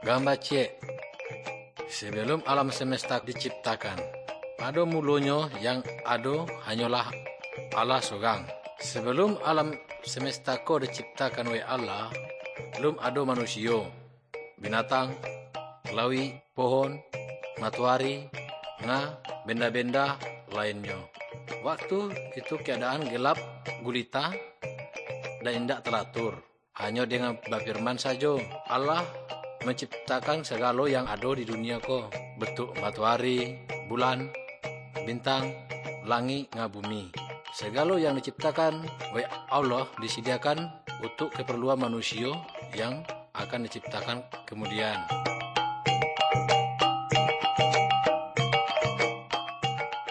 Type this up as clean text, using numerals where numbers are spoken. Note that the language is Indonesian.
Gambar C. Sebelum alam semesta diciptakan, pada mulanya yang ada hanyalah Allah seorang. Sebelum alam semesta ko diciptakan oleh Allah, belum ada manusia, binatang, lawi, pohon, matahari, benda-benda lainnya. Waktu itu keadaan gelap gulita dan tidak teratur. Hanya dengan berfirman saja, Allah menciptakan segala yang ada di dunia ko. Bentuk matahari, bulan, bintang, langit, bumi. Segala yang diciptakan oleh Allah disediakan untuk keperluan manusia yang akan diciptakan kemudian.